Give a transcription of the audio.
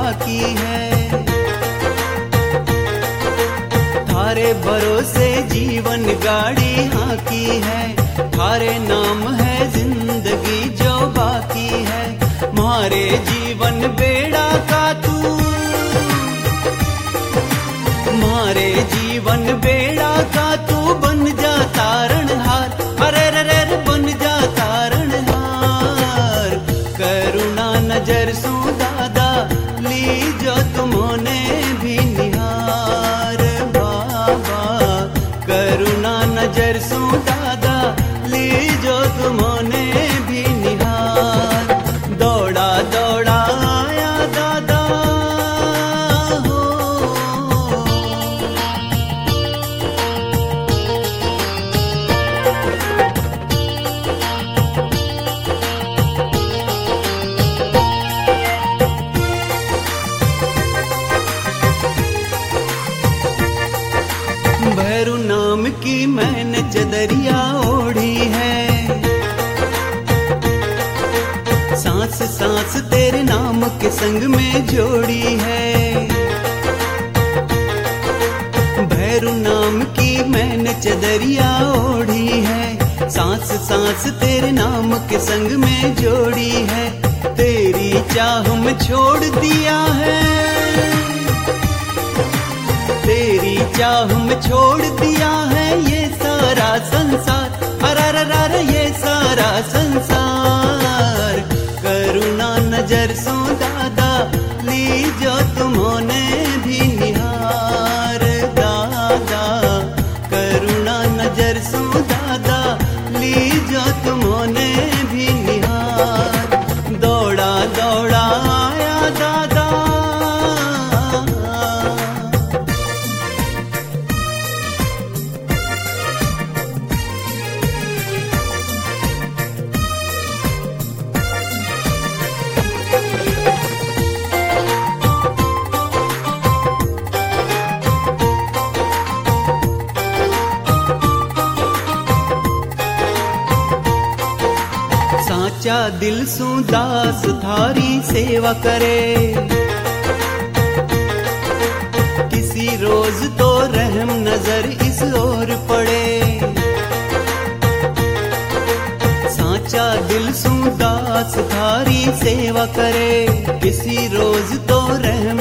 बाकी है। थारे भरोसे जीवन गाड़ी हाकी है, थारे नाम है जिंदगी जो बाकी है। मारे जीवन बेड़ा का तू, मारे जीवन बेड़ा का तू बन जा तारणहार, अरे रे रे बन जा तारणहार। करुणा नजर सू दादा लीजो तुमने भी निहार बाबा, करुणा नजर सू दादा लीजो तुमने भी निहार। दौड़ा दौड़ा आया दादा हो, भैरू नाम की मैंने चदरिया ओढ़ी है, सांस सांस तेरे नाम के संग में जोड़ी है। भैरू नाम की मैंने चदरिया ओढ़ी है, सांस सांस तेरे नाम के संग में जोड़ी है। तेरी चाह में छोड़ दिया है, तेरी चाह में छोड़ दिया है ये सारा संसार, अरे ये सारा संसार। करुणा नजर सो दादा लीजो तुमने भी निहार दादा, करुणा नजर सो दादा लीजो तुमने भी निहार। दौड़ा दौड़ा आया दादा, साचा दिल सू दास थारी सेवा करे। किसी रोज तो रहम नजर इस ओर पड़े, साचा दिल सू दास थारी सेवा करे। किसी रोज तो रहम